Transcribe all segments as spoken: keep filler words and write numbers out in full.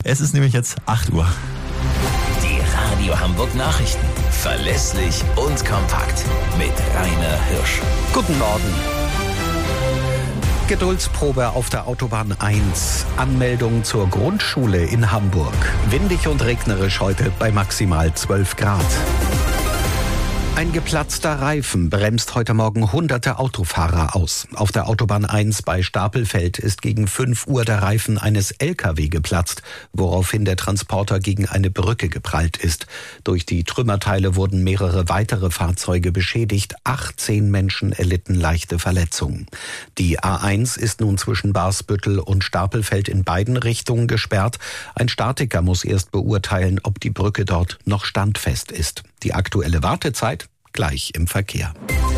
Es ist nämlich jetzt acht Uhr. Die Radio Hamburg Nachrichten. Verlässlich und kompakt. Mit Rainer Hirsch. Guten Morgen. Geduldsprobe auf der Autobahn eins. Anmeldung zur Grundschule in Hamburg. Windig und regnerisch heute bei maximal zwölf Grad. Ein geplatzter Reifen bremst heute Morgen hunderte Autofahrer aus. Auf der Autobahn eins bei Stapelfeld ist gegen fünf Uhr der Reifen eines L K W geplatzt, woraufhin der Transporter gegen eine Brücke geprallt ist. Durch die Trümmerteile wurden mehrere weitere Fahrzeuge beschädigt. achtzehn Menschen erlitten leichte Verletzungen. Die A eins ist nun zwischen Barsbüttel und Stapelfeld in beiden Richtungen gesperrt. Ein Statiker muss erst beurteilen, ob die Brücke dort noch standfest ist. Die aktuelle Wartezeit gleich im Verkehr.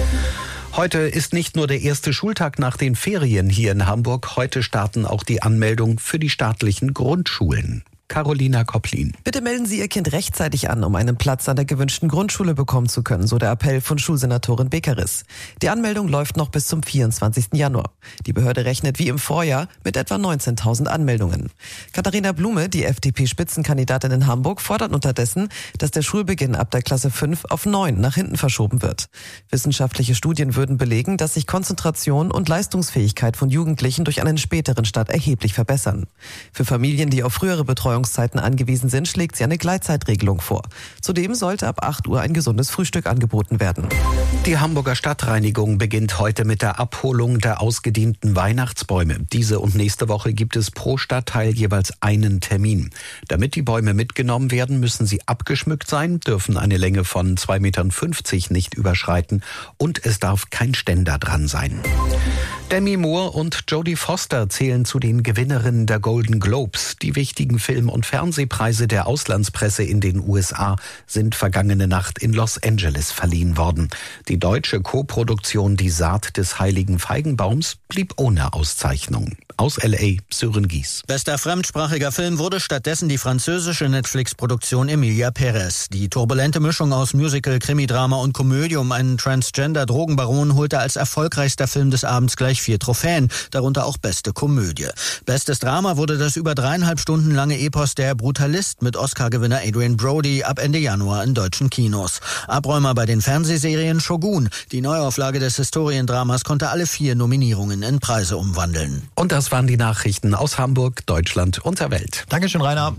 Heute ist nicht nur der erste Schultag nach den Ferien hier in Hamburg. Heute starten auch die Anmeldungen für die staatlichen Grundschulen. Carolina Kopplin. Bitte melden Sie Ihr Kind rechtzeitig an, um einen Platz an der gewünschten Grundschule bekommen zu können, so der Appell von Schulsenatorin Beckeris. Die Anmeldung läuft noch bis zum vierundzwanzigsten Januar. Die Behörde rechnet wie im Vorjahr mit etwa neunzehntausend Anmeldungen. Katharina Blume, die F D P-Spitzenkandidatin in Hamburg, fordert unterdessen, dass der Schulbeginn ab der Klasse fünf auf neun nach hinten verschoben wird. Wissenschaftliche Studien würden belegen, dass sich Konzentration und Leistungsfähigkeit von Jugendlichen durch einen späteren Start erheblich verbessern. Für Familien, die auf frühere Betreuung Zeiten angewiesen sind, schlägt sie eine Gleitzeitregelung vor. Zudem sollte ab acht Uhr ein gesundes Frühstück angeboten werden. Die Hamburger Stadtreinigung beginnt heute mit der Abholung der ausgedienten Weihnachtsbäume. Diese und nächste Woche gibt es pro Stadtteil jeweils einen Termin. Damit die Bäume mitgenommen werden, müssen sie abgeschmückt sein, dürfen eine Länge von zwei Komma fünfzig Meter nicht überschreiten und es darf kein Ständer dran sein. Demi Moore und Jodie Foster zählen zu den Gewinnerinnen der Golden Globes. Die wichtigen Film- und Fernsehpreise der Auslandspresse in den U S A sind vergangene Nacht in Los Angeles verliehen worden. Die deutsche Co-Produktion Die Saat des heiligen Feigenbaums blieb ohne Auszeichnung. Aus L A, Sören Gies. Bester fremdsprachiger Film wurde stattdessen die französische Netflix-Produktion Emilia Perez. Die turbulente Mischung aus Musical, Krimi-Drama und Komödie um einen Transgender-Drogenbaron holte als erfolgreichster Film des Abends gleich vier Trophäen, darunter auch beste Komödie. Bestes Drama wurde das über dreieinhalb Stunden lange Epos Der Brutalist mit Oscar-Gewinner Adrian Brody ab Ende Januar in deutschen Kinos. Abräumer bei den Fernsehserien Shogun. Die Neuauflage des Historiendramas konnte alle vier Nominierungen in Preise umwandeln. Und das waren die Nachrichten aus Hamburg, Deutschland und der Welt. Dankeschön, Rainer.